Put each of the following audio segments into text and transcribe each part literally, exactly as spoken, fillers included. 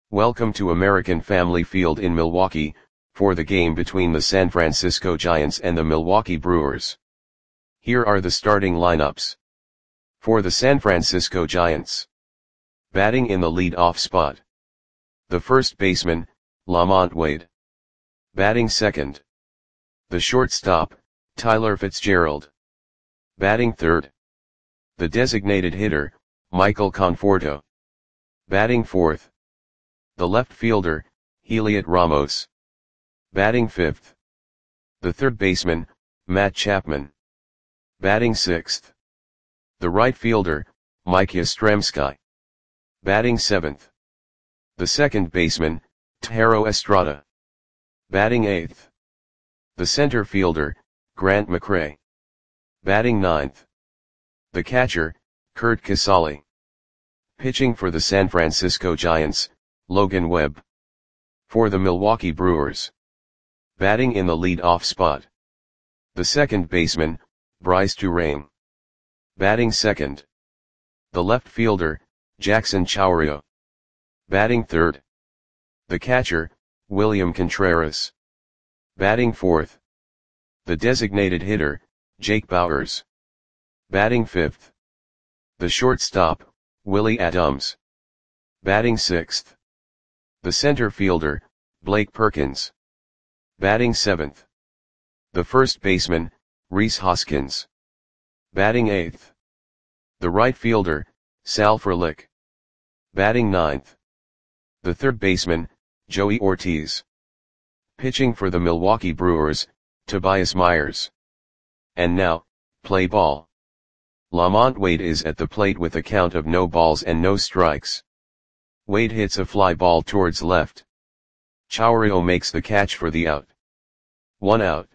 Welcome to American Family Field in Milwaukee, for the game between the San Francisco Giants and the Milwaukee Brewers. Here are the starting lineups. For the San Francisco Giants. Batting in the lead-off spot. The first baseman, Lamont Wade. Batting second. The shortstop, Tyler Fitzgerald. Batting third. The designated hitter, Michael Conforto. Batting fourth. The left fielder, Heliot Ramos. Batting fifth. The third baseman, Matt Chapman. Batting sixth. The right fielder, Mike Yastrzemski. Batting seventh. The second baseman, Thairo Estrada. Batting eighth. The center fielder, Grant McCray. Batting ninth. The catcher, Curt Casali. Pitching for the San Francisco Giants, Logan Webb. For the Milwaukee Brewers. Batting in the lead-off spot. The second baseman, Brice Turang. Batting second. The left fielder, Jackson Chourio. Batting third. The catcher, William Contreras. Batting fourth. The designated hitter, Jake Bauers. Batting fifth. The shortstop, Willy Adames. Batting sixth. The center fielder, Blake Perkins. Batting seventh. The first baseman, Rhys Hoskins. Batting eighth. The right fielder, Sal Frelick. Batting ninth. The third baseman, Joey Ortiz. Pitching for the Milwaukee Brewers, Tobias Myers. And now, play ball. Lamont Wade is at the plate with a count of no balls and no strikes. Wade hits a fly ball towards left. Chourio makes the catch for the out. One out.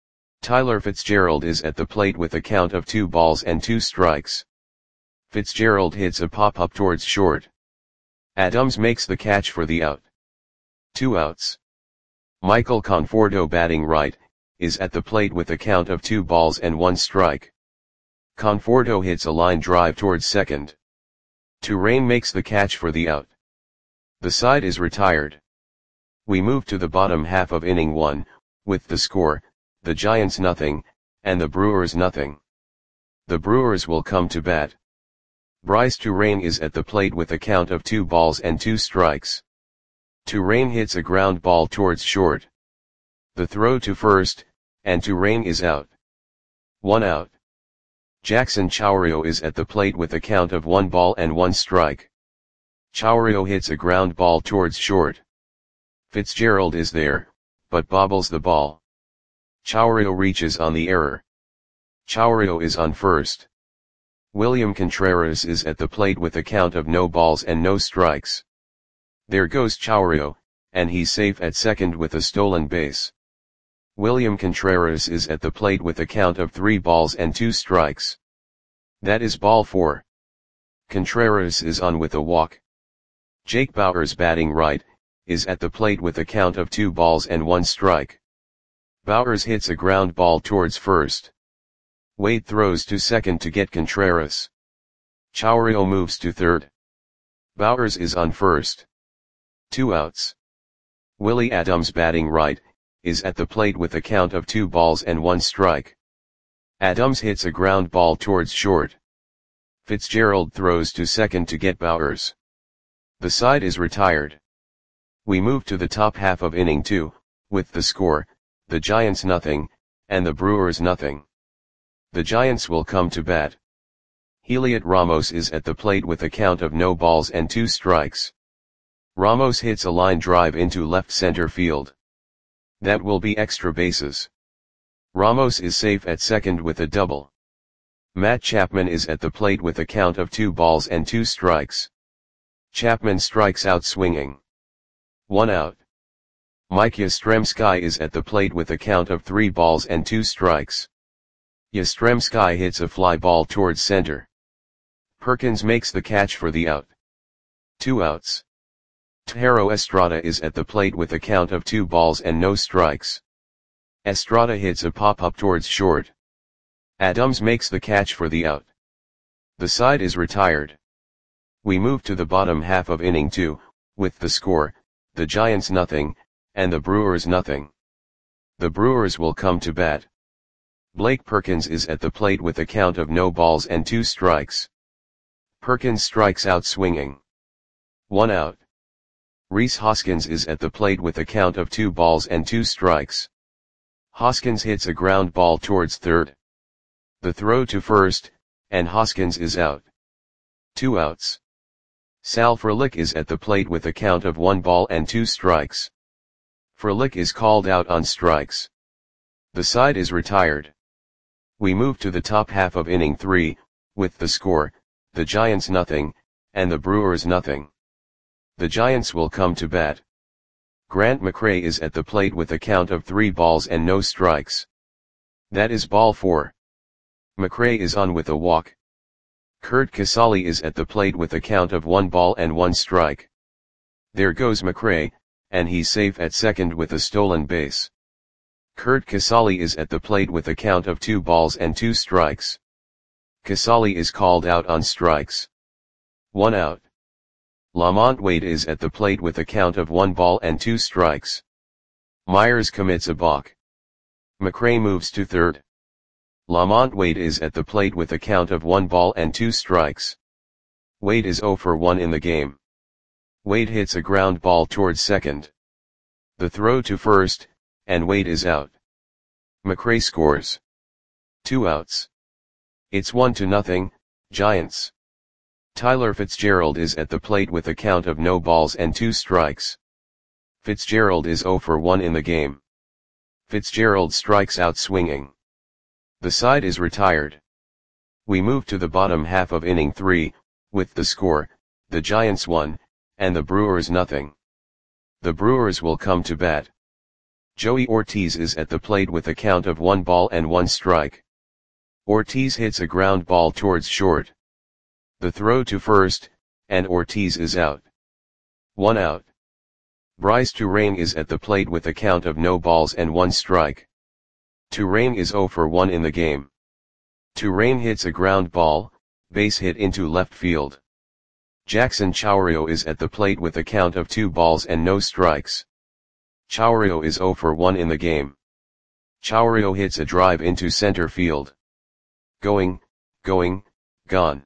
Tyler Fitzgerald is at the plate with a count of two balls and two strikes. Fitzgerald hits a pop-up towards short. Adames makes the catch for the out. Two outs. Michael Conforto, batting right, is at the plate with a count of two balls and one strike. Conforto hits a line drive towards second. Turang makes the catch for the out. The side is retired. We move to the bottom half of inning one, with the score, the Giants nothing, and the Brewers nothing. The Brewers will come to bat. Brice Turang is at the plate with a count of two balls and two strikes. Turang hits a ground ball towards short. The throw to first, and Turang is out. One out. Jackson Chourio is at the plate with a count of one ball and one strike. Chourio hits a ground ball towards short. Fitzgerald is there, but bobbles the ball. Chourio reaches on the error. Chourio is on first. William Contreras is at the plate with a count of no balls and no strikes. There goes Chourio, and he's safe at second with a stolen base. William Contreras is at the plate with a count of three balls and two strikes. That is ball four. Contreras is on with a walk. Jake Bauers, batting right, is at the plate with a count of two balls and one strike. Bauers hits a ground ball towards first. Wade throws to second to get Contreras. Chourio moves to third. Bauers is on first. Two outs. Willy Adames, batting right, is at the plate with a count of two balls and one strike. Adames hits a ground ball towards short. Fitzgerald throws to second to get Bauers. The side is retired. We move to the top half of inning two, with the score, the Giants nothing, and the Brewers nothing. The Giants will come to bat. Heliot Ramos is at the plate with a count of no balls and two strikes. Ramos hits a line drive into left center field. That will be extra bases. Ramos is safe at second with a double. Matt Chapman is at the plate with a count of two balls and two strikes. Chapman strikes out swinging. One out. Mike Yastrzemski is at the plate with a count of three balls and two strikes. Yastrzemski hits a fly ball towards center. Perkins makes the catch for the out. Two outs. Thairo Estrada is at the plate with a count of two balls and no strikes. Estrada hits a pop-up towards short. Adames makes the catch for the out. The side is retired. We move to the bottom half of inning two, with the score, the Giants nothing, and the Brewers nothing. The Brewers will come to bat. Blake Perkins is at the plate with a count of no balls and two strikes. Perkins strikes out swinging. One out. Rhys Hoskins is at the plate with a count of two balls and two strikes. Hoskins hits a ground ball towards third. The throw to first, and Hoskins is out. Two outs. Sal Frelick is at the plate with a count of one ball and two strikes. Frelick is called out on strikes. The side is retired. We move to the top half of inning three, with the score, the Giants nothing, and the Brewers nothing. The Giants will come to bat. Grant McCray is at the plate with a count of three balls and no strikes. That is ball four. McCray is on with a walk. Curt Casali is at the plate with a count of one ball and one strike. There goes McCray, and he's safe at second with a stolen base. Curt Casali is at the plate with a count of two balls and two strikes. Casali is called out on strikes. One out. Lamont Wade is at the plate with a count of one ball and two strikes. Myers commits a balk. McCray moves to third. Lamont Wade is at the plate with a count of one ball and two strikes. Wade is zero for one in the game. Wade hits a ground ball towards second. The throw to first, and Wade is out. McCray scores. Two outs. It's one to nothing, Giants. Tyler Fitzgerald is at the plate with a count of no balls and two strikes. Fitzgerald is zero for one in the game. Fitzgerald strikes out swinging. The side is retired. We move to the bottom half of inning three, with the score, the Giants one, and the Brewers nothing. The Brewers will come to bat. Joey Ortiz is at the plate with a count of one ball and one strike. Ortiz hits a ground ball towards short. The throw to first, and Ortiz is out. One out. Bryce Turang is at the plate with a count of no balls and one strike. Turang is zero for one in the game. Turang hits a ground ball, base hit into left field. Jackson Chourio is at the plate with a count of two balls and no strikes. Chourio is zero for one in the game. Chourio hits a drive into center field. Going, going, gone.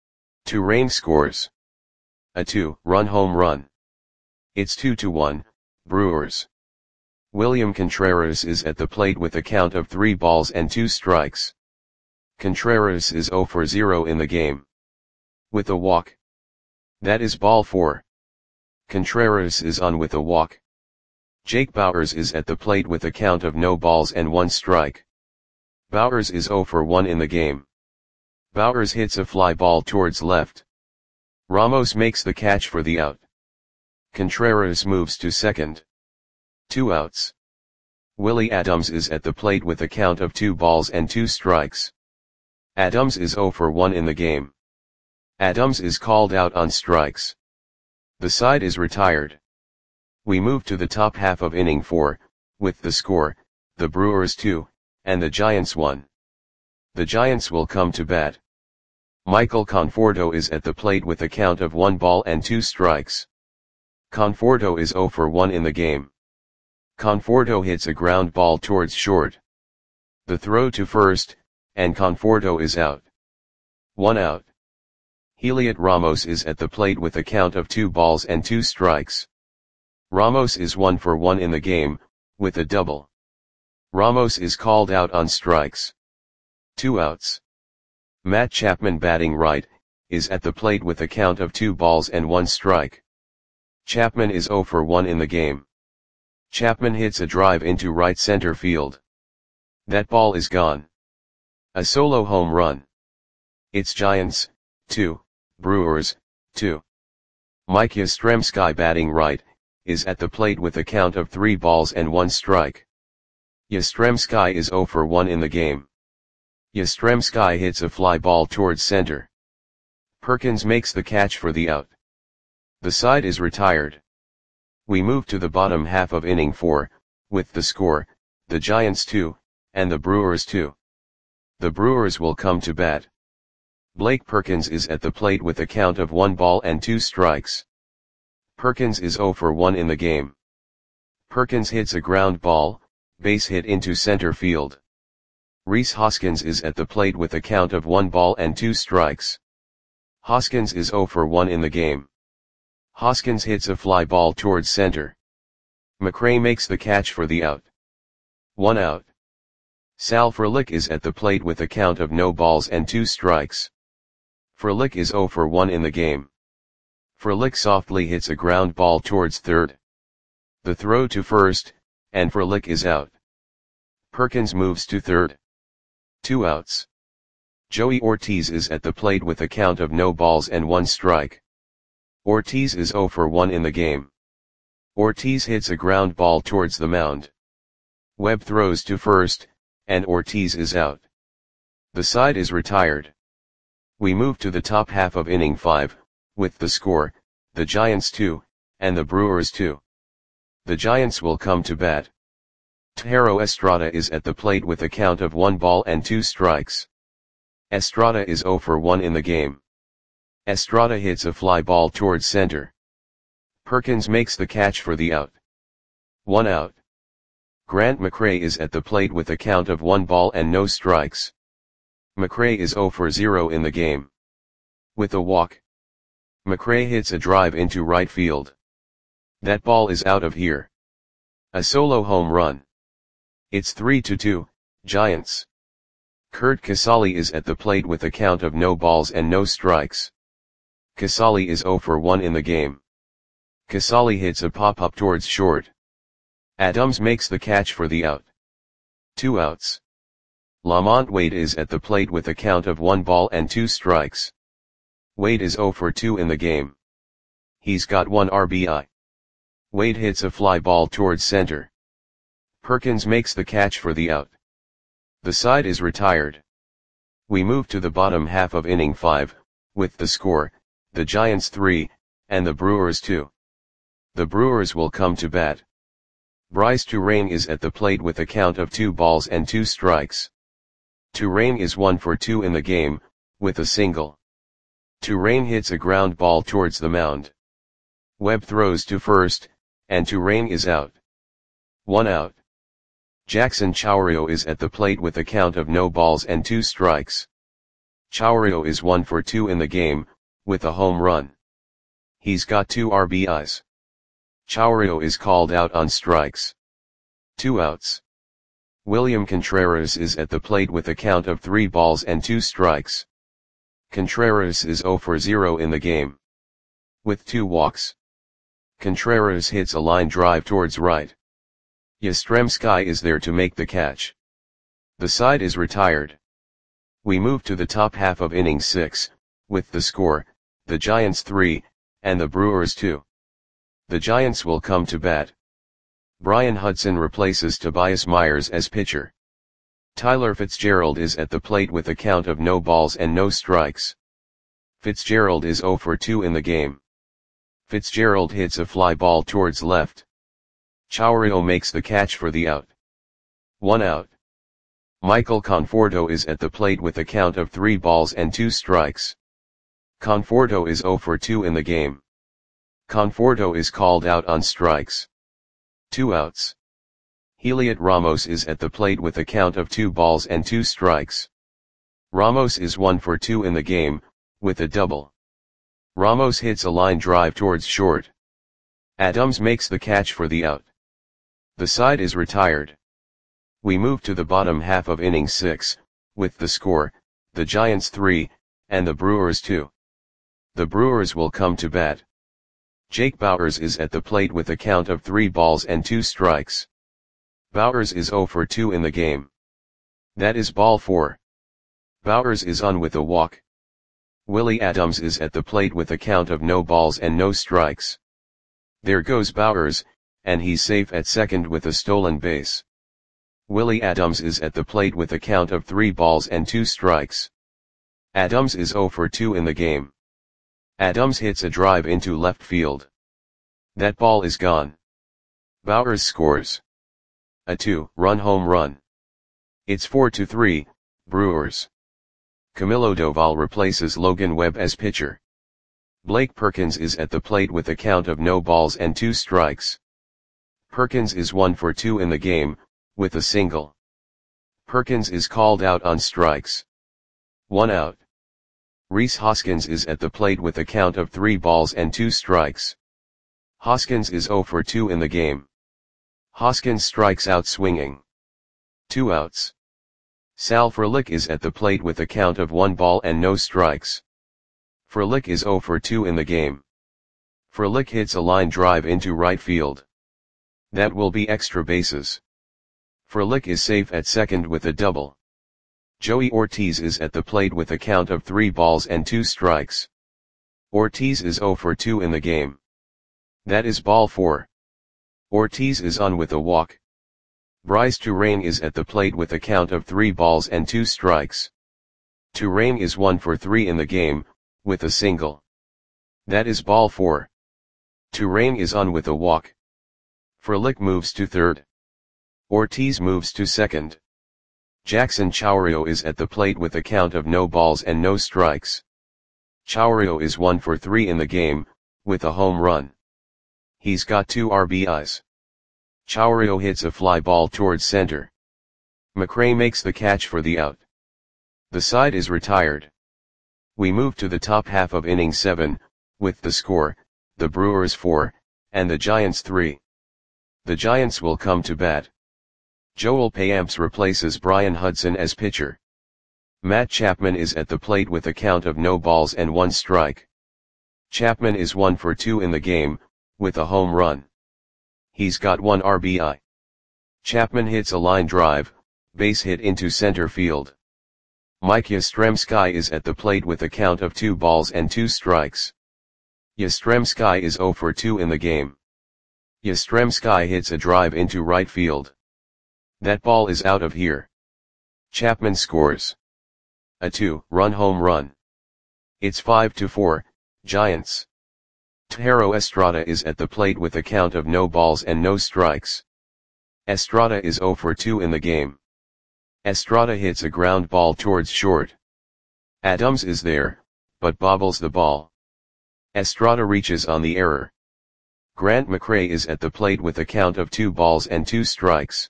Turang scores a two-run home run. It's two to one, Brewers. William Contreras is at the plate with a count of three balls and two strikes. Contreras is zero for zero in the game. With a walk. That is ball four. Contreras is on with a walk. Jake Bauers is at the plate with a count of no balls and one strike. Bauers is zero for one in the game. Bauers hits a fly ball towards left. Ramos makes the catch for the out. Contreras moves to second. Two outs. Willie Adams is at the plate with a count of two balls and two strikes. Adams is zero for one in the game. Adams is called out on strikes. The side is retired. We move to the top half of inning four, with the score, the Brewers two, and the Giants one. The Giants will come to bat. Michael Conforto is at the plate with a count of one ball and two strikes. Conforto is zero for one in the game. Conforto hits a ground ball towards short. The throw to first, and Conforto is out. One out. Heliot Ramos is at the plate with a count of two balls and two strikes. Ramos is one for one in the game, with a double. Ramos is called out on strikes. Two outs. Matt Chapman batting right, is at the plate with a count of two balls and one strike. Chapman is zero for one in the game. Chapman hits a drive into right center field. That ball is gone. A solo home run. It's Giants, two, Brewers, two. Mike Yastrzemski batting right, is at the plate with a count of three balls and one strike. Yastrzemski is zero for one in the game. Yastrzemski hits a fly ball towards center. Perkins makes the catch for the out. The side is retired. We move to the bottom half of inning four, with the score, the Giants two, and the Brewers two. The Brewers will come to bat. Blake Perkins is at the plate with a count of one ball and two strikes. Perkins is zero for one in the game. Perkins hits a ground ball, base hit into center field. Rhys Hoskins is at the plate with a count of one ball and two strikes. Hoskins is zero for one in the game. Hoskins hits a fly ball towards center. McRae makes the catch for the out. One out. Sal Frelick is at the plate with a count of no balls and two strikes. Frelick is zero for one in the game. Frelick softly hits a ground ball towards third. The throw to first, and Frelick is out. Perkins moves to third. Two outs. Joey Ortiz is at the plate with a count of no balls and one strike. Ortiz is zero for one in the game. Ortiz hits a ground ball towards the mound. Webb throws to first, and Ortiz is out. The side is retired. We move to the top half of inning five, with the score, the Giants two, and the Brewers two. The Giants will come to bat. Thairo Estrada is at the plate with a count of one ball and two strikes. Estrada is zero for one in the game. Estrada hits a fly ball towards center. Perkins makes the catch for the out. One out. Grant McRae is at the plate with a count of one ball and no strikes. McRae is zero for zero in the game. With a walk, McRae hits a drive into right field. That ball is out of here. A solo home run. It's three to two, Giants. Curt Casali is at the plate with a count of no balls and no strikes. Casali is zero for one in the game. Casali hits a pop-up towards short. Adams makes the catch for the out. Two outs. Lamont Wade is at the plate with a count of one ball and two strikes. Wade is zero for two in the game. He's got one R B I. Wade hits a fly ball towards center. Perkins makes the catch for the out. The side is retired. We move to the bottom half of inning five, with the score, the Giants three, and the Brewers two. The Brewers will come to bat. Bryce Turang is at the plate with a count of two balls and two strikes. Turang is one for two in the game, with a single. Turang hits a ground ball towards the mound. Webb throws to first, and Turang is out. One out. Jackson Chourio is at the plate with a count of no balls and two strikes. Chourio is one for two in the game, with a home run. He's got two R B Is. Chourio is called out on strikes. Two outs. William Contreras is at the plate with a count of three balls and two strikes. Contreras is zero for zero in the game. With two walks. Contreras hits a line drive towards right. Yastrzemski is there to make the catch. The side is retired. We move to the top half of inning six, with the score, the Giants three, and the Brewers two. The Giants will come to bat. Brian Hudson replaces Tobias Myers as pitcher. Tyler Fitzgerald is at the plate with a count of no balls and no strikes. Fitzgerald is zero for two in the game. Fitzgerald hits a fly ball towards left. Chourio makes the catch for the out. One out. Michael Conforto is at the plate with a count of three balls and two strikes. Conforto is zero for two in the game. Conforto is called out on strikes. Two outs. Heliot Ramos is at the plate with a count of two balls and two strikes. Ramos is one for two in the game, with a double. Ramos hits a line drive towards short. Adams makes the catch for the out. The side is retired. We move to the bottom half of inning six, with the score, the Giants three, and the Brewers two. The Brewers will come to bat. Jake Bauers is at the plate with a count of three balls and two strikes. Bauers is zero for two in the game. That is ball four. Bauers is on with a walk. Willie Adams is at the plate with a count of no balls and no strikes. There goes Bauers, and he's safe at second with a stolen base. Willie Adams is at the plate with a count of three balls and two strikes. Adams is zero for two in the game. Adams hits a drive into left field. That ball is gone. Bauers scores a two-run home run. It's four to three, Brewers. Camilo Doval replaces Logan Webb as pitcher. Blake Perkins is at the plate with a count of no balls and two strikes. Perkins is one for two in the game, with a single. Perkins is called out on strikes. One out. Rhys Hoskins is at the plate with a count of three balls and two strikes. Hoskins is zero for two in the game. Hoskins strikes out swinging. Two outs. Sal Frelick is at the plate with a count of one ball and no strikes. Frelick is zero for two in the game. Frelick hits a line drive into right field. That will be extra bases. Frelick is safe at second with a double. Joey Ortiz is at the plate with a count of three balls and two strikes. Ortiz is zero for two in the game. That is ball four. Ortiz is on with a walk. Bryce Turang is at the plate with a count of three balls and two strikes. Turang is one for three in the game, with a single. That is ball four. Turang is on with a walk. Frelick moves to third. Ortiz moves to second. Jackson Chourio is at the plate with a count of no balls and no strikes. Chourio is one for three in the game, with a home run. He's got two R B Is. Chourio hits a fly ball towards center. McRae makes the catch for the out. The side is retired. We move to the top half of inning seven, with the score, the Brewers four, and the Giants three. The Giants will come to bat. Joel Payamps replaces Brian Hudson as pitcher. Matt Chapman is at the plate with a count of no balls and one strike. Chapman is one for two in the game, with a home run. He's got one R B I. Chapman hits a line drive, base hit into center field. Mike Yastrzemski is at the plate with a count of two balls and two strikes. Yastrzemski is zero for two in the game. Yastrzemski hits a drive into right field. That ball is out of here. Chapman scores a two-run home run. It's five to four, Giants. Thairo Estrada is at the plate with a count of no balls and no strikes. Estrada is zero for two in the game. Estrada hits a ground ball towards short. Adams is there, but bobbles the ball. Estrada reaches on the error. Grant McRae is at the plate with a count of two balls and two strikes.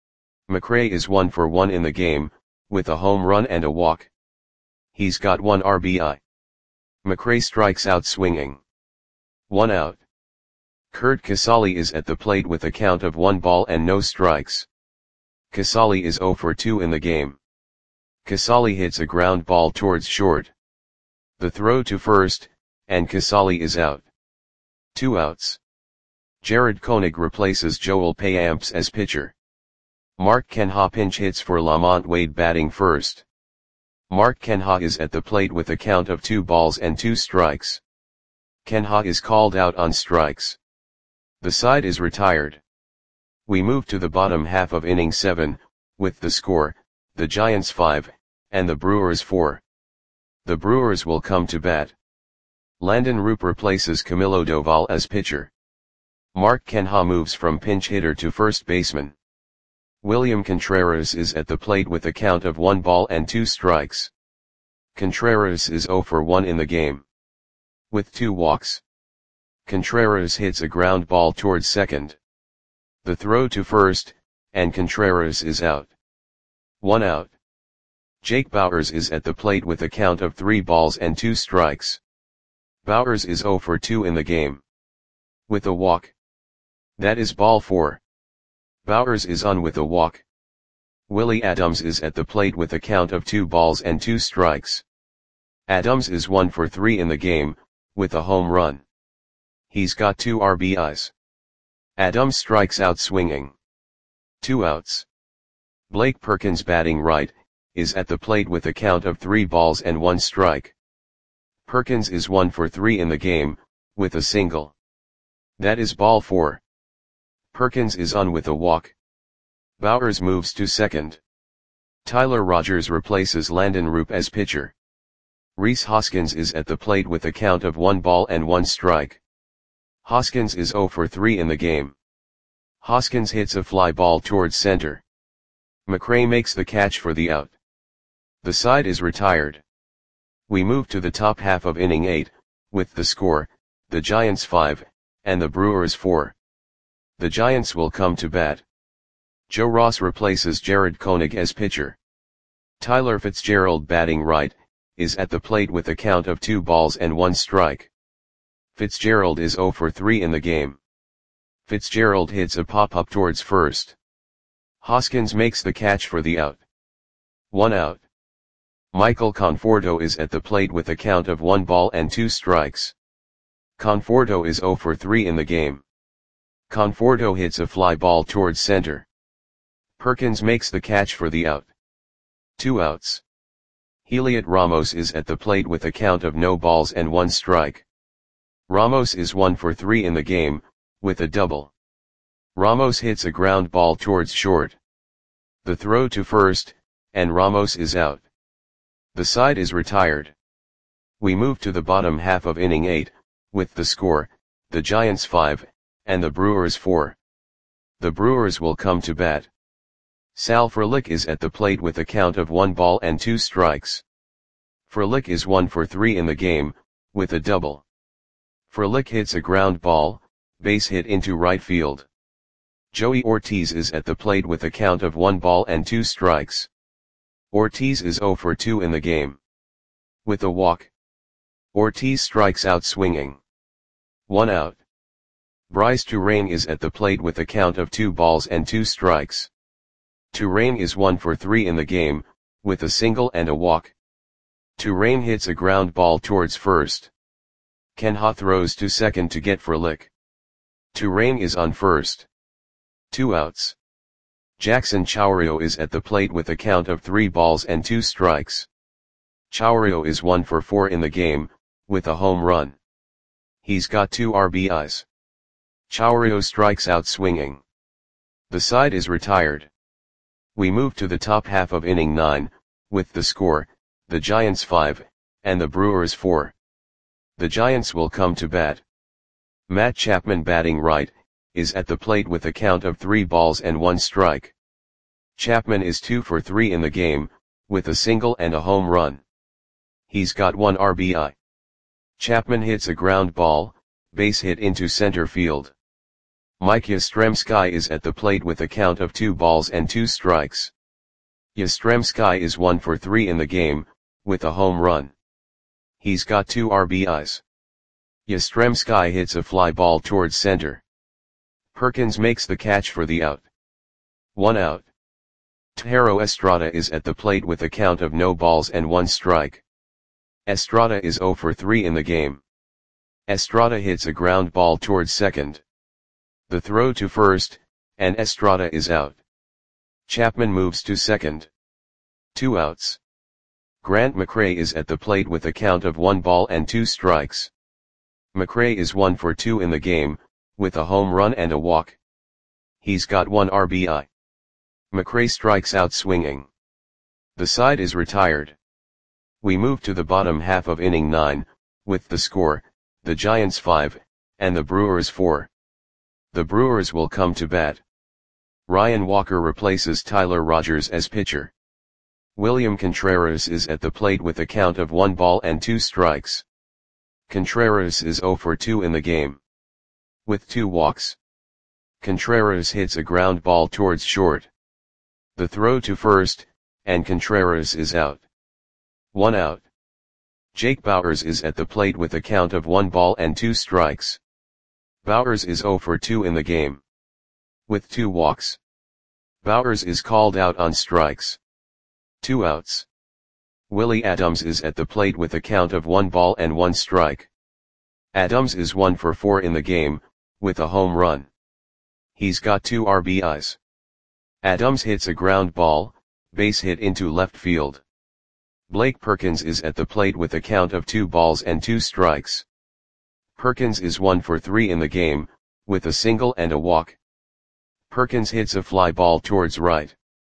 McRae is one for one in the game, with a home run and a walk. He's got one R B I. McRae strikes out swinging. One out. Curt Casali is at the plate with a count of one ball and no strikes. Casali is zero for two in the game. Casali hits a ground ball towards short. The throw to first, and Casali is out. Two outs. Jared Koenig replaces Joel Payamps as pitcher. Mark Canha pinch hits for Lamont Wade batting first. Mark Canha is at the plate with a count of two balls and two strikes. Canha is called out on strikes. The side is retired. We move to the bottom half of inning seven, with the score, the Giants five, and the Brewers four. The Brewers will come to bat. Landon Roop replaces Camilo Doval as pitcher. Mark Canha moves from pinch hitter to first baseman. William Contreras is at the plate with a count of one ball and two strikes. Contreras is zero for one in the game. With two walks. Contreras hits a ground ball towards second. The throw to first, and Contreras is out. One out. Jake Bauers is at the plate with a count of three balls and two strikes. Bauers is zero for two in the game. With a walk. That is ball four. Bauers is on with a walk. Willie Adams is at the plate with a count of two balls and two strikes. Adams is one for three in the game, with a home run. He's got two R B Is. Adams strikes out swinging. Two outs. Blake Perkins batting right, is at the plate with a count of three balls and one strike. Perkins is one for three in the game, with a single. That is ball four. Perkins is on with a walk. Bauers moves to second. Tyler Rogers replaces Landon Roop as pitcher. Rhys Hoskins is at the plate with a count of one ball and one strike. Hoskins is zero for three in the game. Hoskins hits a fly ball towards center. McRae makes the catch for the out. The side is retired. We move to the top half of inning eight, with the score, the Giants five, and the Brewers four. The Giants will come to bat. Joe Ross replaces Jared Koenig as pitcher. Tyler Fitzgerald, batting right, is at the plate with a count of two balls and one strike. Fitzgerald is zero for three in the game. Fitzgerald hits a pop-up towards first. Hoskins makes the catch for the out. One out. Michael Conforto is at the plate with a count of one ball and two strikes. Conforto is zero for three in the game. Conforto hits a fly ball towards center. Perkins makes the catch for the out. Two outs. Heliot Ramos is at the plate with a count of no balls and one strike. Ramos is one for three in the game, with a double. Ramos hits a ground ball towards short. The throw to first, and Ramos is out. The side is retired. We move to the bottom half of inning eight, with the score, the Giants five, and the Brewers four. The Brewers will come to bat. Sal Frelick is at the plate with a count of one ball and two strikes. Frelick is one for three in the game, with a double. Frelick hits a ground ball, base hit into right field. Joey Ortiz is at the plate with a count of one ball and two strikes. Ortiz is zero for two in the game. With a walk. Ortiz strikes out swinging. One out. Bryce Turang is at the plate with a count of two balls and two strikes. Turang is one for three in the game, with a single and a walk. Turang hits a ground ball towards first. Ken Ha throws to second to get Frelick. Turang is on first. Two outs. Jackson Chourio is at the plate with a count of three balls and two strikes. Chourio is one for four in the game, with a home run. He's got two R B Is. Chourio strikes out swinging. The side is retired. We move to the top half of inning nine, with the score, the Giants five, and the Brewers four. The Giants will come to bat. Matt Chapman, batting right, is at the plate with a count of three balls and one strike. Chapman is two for three in the game, with a single and a home run. He's got one R B I. Chapman hits a ground ball, base hit into center field. Mike Yastrzemski is at the plate with a count of two balls and two strikes. Yastrzemski is one for three in the game, with a home run. He's got two R B Is. Yastrzemski hits a fly ball towards center. Perkins makes the catch for the out. One out. Thairo Estrada is at the plate with a count of no balls and one strike. Estrada is zero for three in the game. Estrada hits a ground ball towards second. The throw to first, and Estrada is out. Chapman moves to second. Two outs. Grant McCray is at the plate with a count of one ball and two strikes. McCray is one for two in the game, with a home run and a walk. He's got one R B I. McCray strikes out swinging. The side is retired. We move to the bottom half of inning nine, with the score, the Giants five, and the Brewers four. The Brewers will come to bat. Ryan Walker replaces Tyler Rogers as pitcher. William Contreras is at the plate with a count of one ball and two strikes. Contreras is zero for two in the game. With two walks. Contreras hits a ground ball towards short. The throw to first, and Contreras is out. One out. Jake Bauers is at the plate with a count of one ball and two strikes. Bauers is zero for two in the game. With two walks. Bauers is called out on strikes. Two outs. Willie Adams is at the plate with a count of one ball and one strike. Adams is one for four in the game, with a home run. He's got two R B Is. Adams hits a ground ball, base hit into left field. Blake Perkins is at the plate with a count of two balls and two strikes. Perkins is one for three in the game, with a single and a walk. Perkins hits a fly ball towards right.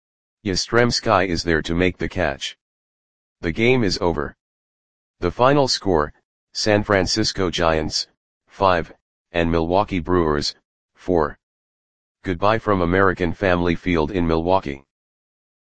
Yastrzemski is there to make the catch. The game is over. The final score, San Francisco Giants, five, and Milwaukee Brewers, four. Goodbye from American Family Field in Milwaukee.